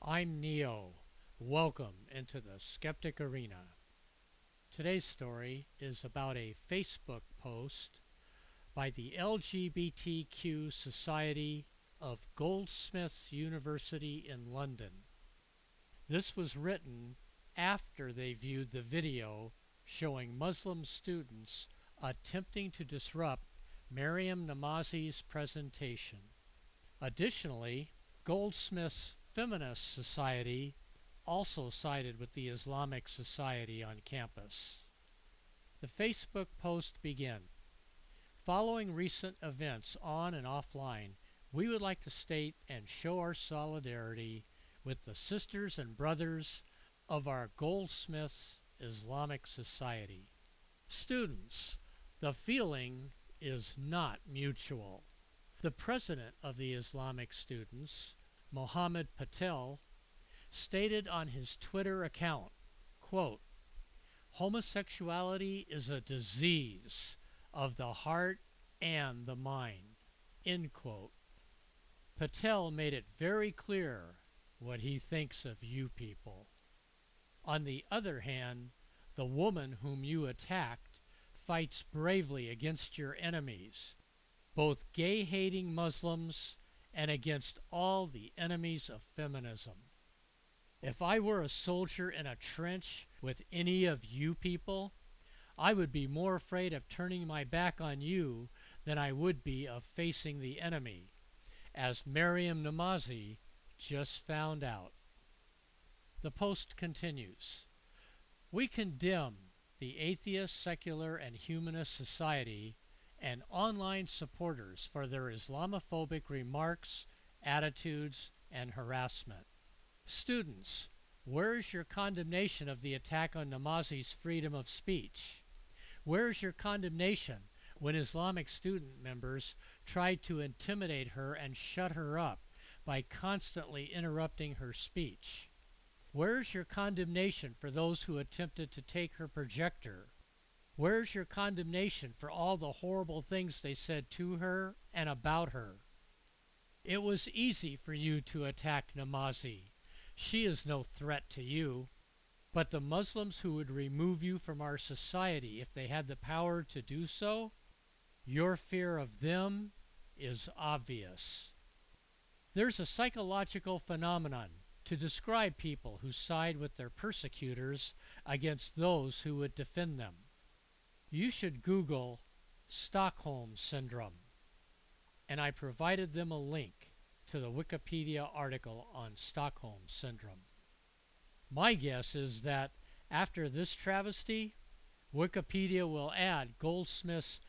I'm Neo. Welcome into the Skeptic Arena. Today's story is about a Facebook post by the LGBTQ Society of Goldsmiths University in London. This was written after they viewed the video showing Muslim students attempting to disrupt Maryam Namazi's presentation. Additionally, Goldsmiths Feminist Society also sided with the Islamic Society on campus. The Facebook post began. Following recent events on and offline, we would like to state and show our solidarity with the sisters and brothers of our Goldsmiths Islamic Society. Students, the feeling is not mutual. The president of the Islamic students, Mohammed Patel, stated on his Twitter account, quote, "Homosexuality is a disease of the heart and the mind," end quote. Patel made it very clear what he thinks of you people. On the other hand, the woman whom you attacked fights bravely against your enemies, both gay-hating Muslims and against all the enemies of feminism. If I were a soldier in a trench with any of you people, I would be more afraid of turning my back on you than I would be of facing the enemy, as Maryam Namazi just found out. The post continues. We condemn the atheist, secular, and humanist society and online supporters for their Islamophobic remarks, attitudes, and harassment. Students, where is your condemnation of the attack on Namazi's freedom of speech? Where is your condemnation when Islamic student members tried to intimidate her and shut her up by constantly interrupting her speech? Where's your condemnation for those who attempted to take her projector? Where's your condemnation for all the horrible things they said to her and about her? It was easy for you to attack Namazi. She is no threat to you. But the Muslims who would remove you from our society if they had the power to do so, your fear of them is obvious. There's a psychological phenomenon to describe people who side with their persecutors against those who would defend them. You should Google Stockholm Syndrome, and I provided them a link to the Wikipedia article on Stockholm Syndrome. My guess is that after this travesty, Wikipedia will add Goldsmiths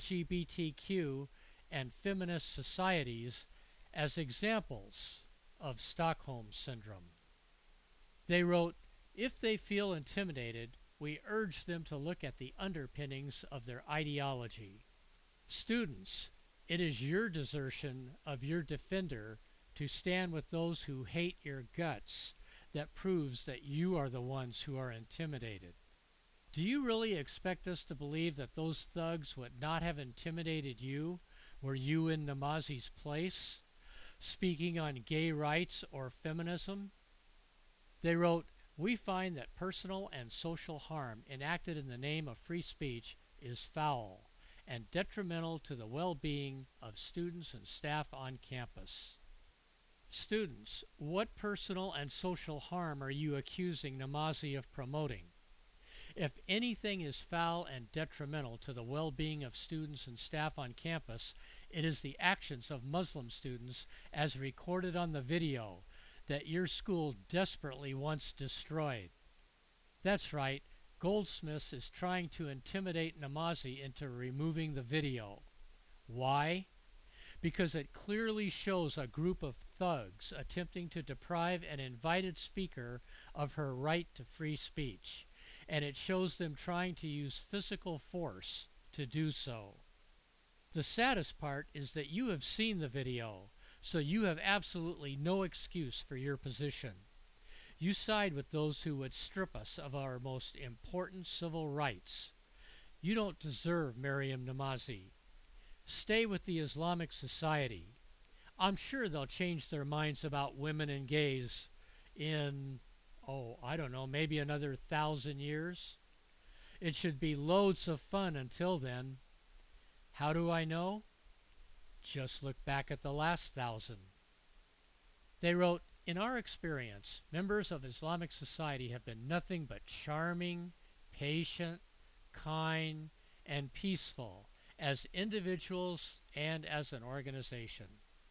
LGBTQ and feminist societies as examples of Stockholm Syndrome. They wrote, if they feel intimidated, we urge them to look at the underpinnings of their ideology. Students, it is your desertion of your defender to stand with those who hate your guts that proves that you are the ones who are intimidated. Do you really expect us to believe that those thugs would not have intimidated you were you in Namazi's place, speaking on gay rights or feminism? They wrote, we find that personal and social harm enacted in the name of free speech is foul and detrimental to the well-being of students and staff on campus. Students, what personal and social harm are you accusing Namazi of promoting? If anything is foul and detrimental to the well-being of students and staff on campus, it is the actions of Muslim students as recorded on the video that your school desperately wants destroyed. That's right, Goldsmiths is trying to intimidate Namazi into removing the video. Why? Because it clearly shows a group of thugs attempting to deprive an invited speaker of her right to free speech, and it shows them trying to use physical force to do so. The saddest part is that you have seen the video, so you have absolutely no excuse for your position. You side with those who would strip us of our most important civil rights. You don't deserve Maryam Namazi. Stay with the Islamic Society. I'm sure they'll change their minds about women and gays. in, oh, I don't know, maybe another 1,000 years. It should be loads of fun until then. How do I know? Just look back at the last 1,000. They wrote, in our experience, members of Islamic society have been nothing but charming, patient, kind, and peaceful as individuals and as an organization.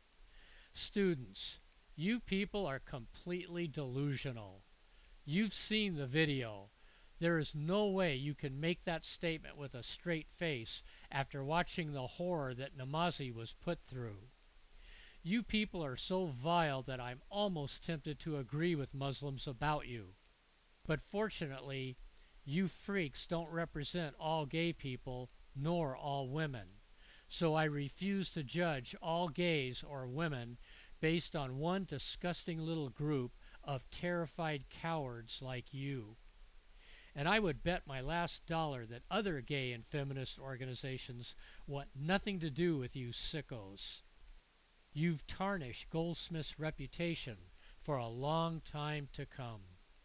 Students, you people are completely delusional. You've seen the video. There is no way you can make that statement with a straight face after watching the horror that Namazi was put through. You people are so vile that I'm almost tempted to agree with Muslims about you. But fortunately, you freaks don't represent all gay people nor all women. So I refuse to judge all gays or women based on one disgusting little group of terrified cowards like you. And I would bet my last dollar that other gay and feminist organizations want nothing to do with you sickos. You've tarnished Goldsmith's reputation for a long time to come.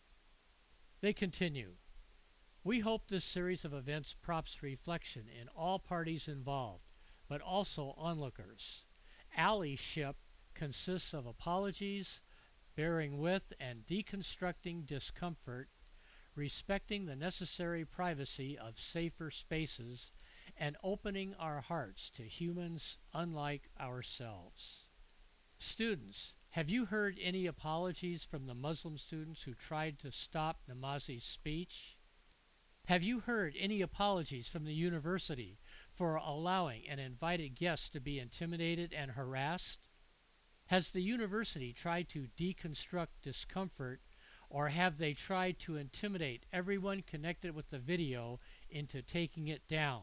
They continue. We hope this series of events prompts reflection in all parties involved, but also onlookers. Allyship consists of apologies, bearing with and deconstructing discomfort, respecting the necessary privacy of safer spaces, and opening our hearts to humans unlike ourselves. Students, have you heard any apologies from the Muslim students who tried to stop Namazi's speech? Have you heard any apologies from the university for allowing an invited guest to be intimidated and harassed? Has the university tried to deconstruct discomfort, or have they tried to intimidate everyone connected with the video into taking it down?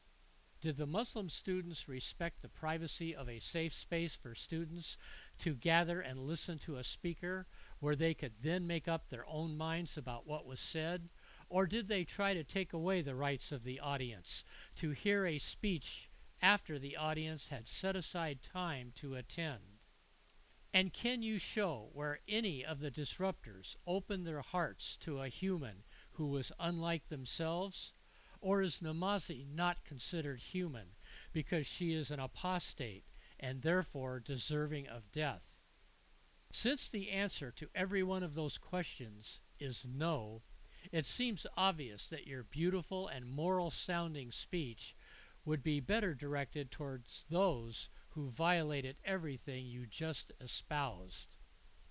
Did the Muslim students respect the privacy of a safe space for students to gather and listen to a speaker where they could then make up their own minds about what was said? Or did they try to take away the rights of the audience to hear a speech after the audience had set aside time to attend? And can you show where any of the disruptors opened their hearts to a human who was unlike themselves? Or is Namazi not considered human because she is an apostate and therefore deserving of death? Since the answer to every one of those questions is no, it seems obvious that your beautiful and moral-sounding speech would be better directed towards those who violated everything you just espoused.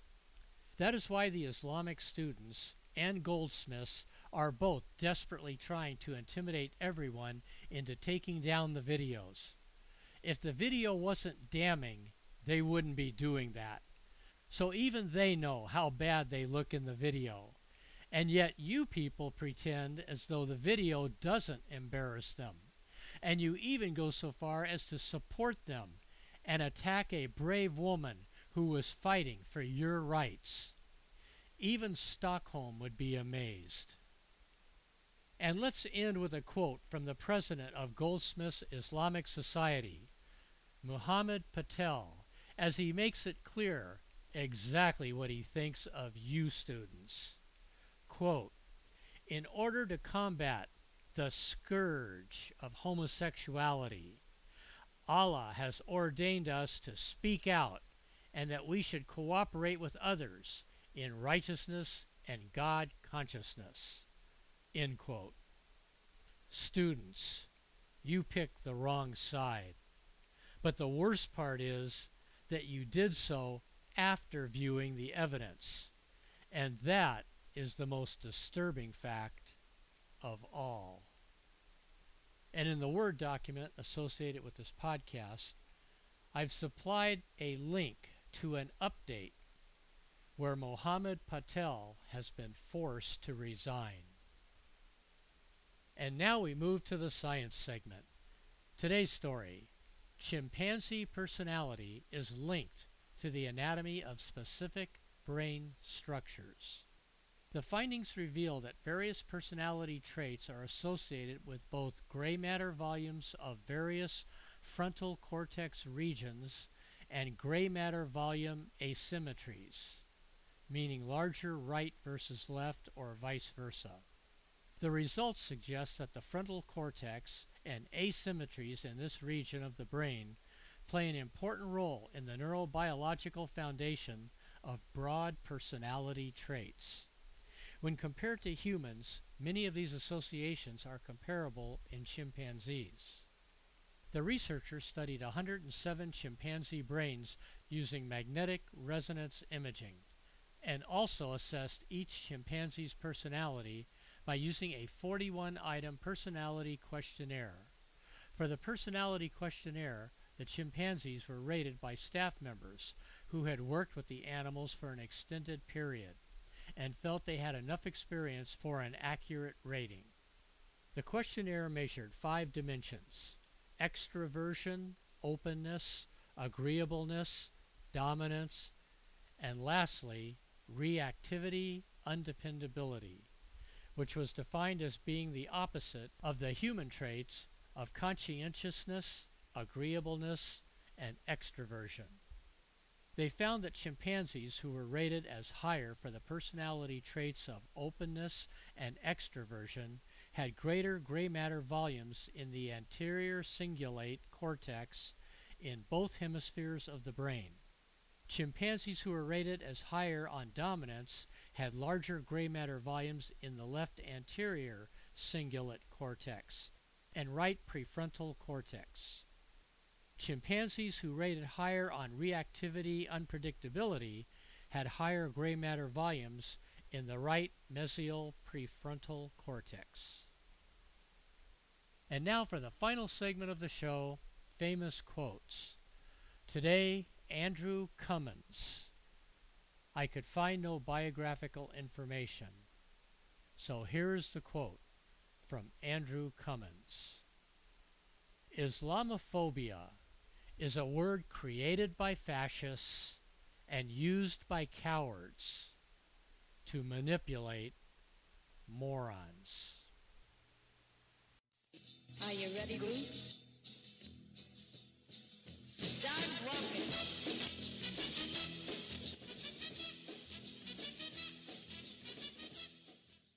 That is why the Islamic students and Goldsmiths are both desperately trying to intimidate everyone into taking down the videos. If the video wasn't damning, they wouldn't be doing that. So even they know how bad they look in the video. And yet you people pretend as though the video doesn't embarrass them. And you even go so far as to support them and attack a brave woman who was fighting for your rights. Even Stockholm would be amazed. And let's end with a quote from the president of Goldsmiths Islamic Society, Muhammad Patel, as he makes it clear exactly what he thinks of you students. Quote, in order to combat the scourge of homosexuality, Allah has ordained us to speak out and that we should cooperate with others in righteousness and God consciousness. End quote. Students, you picked the wrong side. But the worst part is that you did so after viewing the evidence. And that is the most disturbing fact of all. And in the Word document associated with this podcast, I've supplied a link to an update where Mohammed Patel has been forced to resign. And now we move to the science segment. Today's story, chimpanzee personality is linked to the anatomy of specific brain structures. The findings reveal that various personality traits are associated with both gray matter volumes of various frontal cortex regions and gray matter volume asymmetries. meaning larger right versus left or vice versa. The results suggest that the frontal cortex and asymmetries in this region of the brain play an important role in the neurobiological foundation of broad personality traits. When compared to humans, many of these associations are comparable in chimpanzees. The researchers studied 107 chimpanzee brains using magnetic resonance imaging and also assessed each chimpanzee's personality by using a 41-item personality questionnaire. For the personality questionnaire, the chimpanzees were rated by staff members who had worked with the animals for an extended period and felt they had enough experience for an accurate rating. The questionnaire measured 5 dimensions: extroversion, openness, agreeableness, dominance, and lastly, reactivity, undependability, which was defined as being the opposite of the human traits of conscientiousness, agreeableness, and extroversion. They found that chimpanzees who were rated as higher for the personality traits of openness and extroversion had greater gray matter volumes in the anterior cingulate cortex in both hemispheres of the brain. Chimpanzees who were rated as higher on dominance had larger gray matter volumes in the left anterior cingulate cortex and right prefrontal cortex. Chimpanzees who rated higher on reactivity unpredictability had higher gray matter volumes in the right mesial prefrontal cortex. And now for the final segment of the show, famous quotes. Today, Andrew Cummins. I could find no biographical information. So here's the quote from Andrew Cummins. Islamophobia is a word created by fascists and used by cowards to manipulate morons. Are you ready, Bruce?